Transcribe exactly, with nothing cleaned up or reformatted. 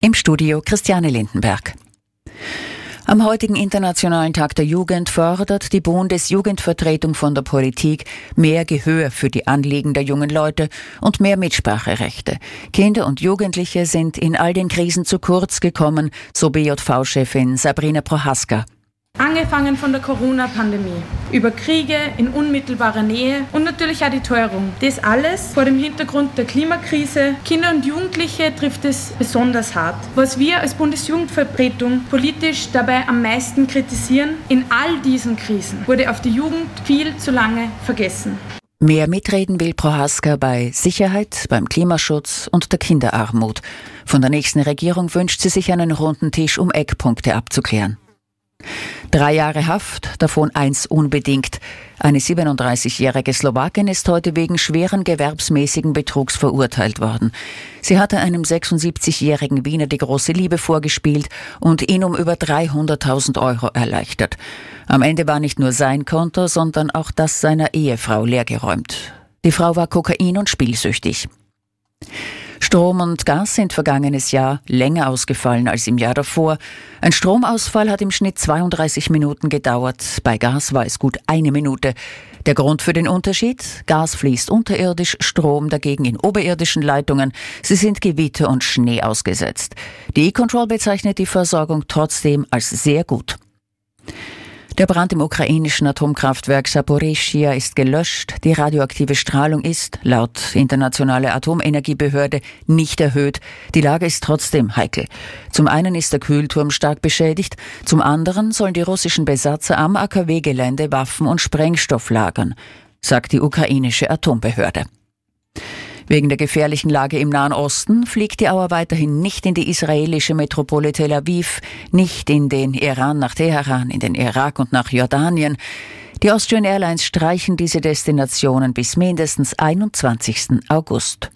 Im Studio Christiane Lindenberg. Am heutigen Internationalen Tag der Jugend fordert die Bundesjugendvertretung von der Politik mehr Gehör für die Anliegen der jungen Leute und mehr Mitspracherechte. Kinder und Jugendliche sind in all den Krisen zu kurz gekommen, so B J V-Chefin Sabrina Prohaska. Angefangen von der Corona-Pandemie, über Kriege in unmittelbarer Nähe und natürlich auch die Teuerung. Das alles vor dem Hintergrund der Klimakrise. Kinder und Jugendliche trifft es besonders hart. Was wir als Bundesjugendvertretung politisch dabei am meisten kritisieren, in all diesen Krisen wurde auf die Jugend viel zu lange vergessen. Mehr mitreden will Prohaska bei Sicherheit, beim Klimaschutz und der Kinderarmut. Von der nächsten Regierung wünscht sie sich einen runden Tisch, um Eckpunkte abzuklären. Drei Jahre Haft, davon eins unbedingt. Eine siebenunddreißigjährige Slowakin ist heute wegen schweren gewerbsmäßigen Betrugs verurteilt worden. Sie hatte einem sechsundsiebzigjährigen Wiener die große Liebe vorgespielt und ihn um über dreihunderttausend Euro erleichtert. Am Ende war nicht nur sein Konto, sondern auch das seiner Ehefrau leergeräumt. Die Frau war kokain- und spielsüchtig. Strom und Gas sind vergangenes Jahr länger ausgefallen als im Jahr davor. Ein Stromausfall hat im Schnitt zweiunddreißig Minuten gedauert. Bei Gas war es gut eine Minute. Der Grund für den Unterschied? Gas fließt unterirdisch, Strom dagegen in oberirdischen Leitungen. Sie sind Gewitter und Schnee ausgesetzt. Die E-Control bezeichnet die Versorgung trotzdem als sehr gut. Der Brand im ukrainischen Atomkraftwerk Saporischschja ist gelöscht. Die radioaktive Strahlung ist, laut Internationale Atomenergiebehörde, nicht erhöht. Die Lage ist trotzdem heikel. Zum einen ist der Kühlturm stark beschädigt, zum anderen sollen die russischen Besatzer am A K W-Gelände Waffen und Sprengstoff lagern, sagt die ukrainische Atombehörde. Wegen der gefährlichen Lage im Nahen Osten fliegt die Auer weiterhin nicht in die israelische Metropole Tel Aviv, nicht in den Iran nach Teheran, in den Irak und nach Jordanien. Die Austrian Airlines streichen diese Destinationen bis mindestens einundzwanzigsten August.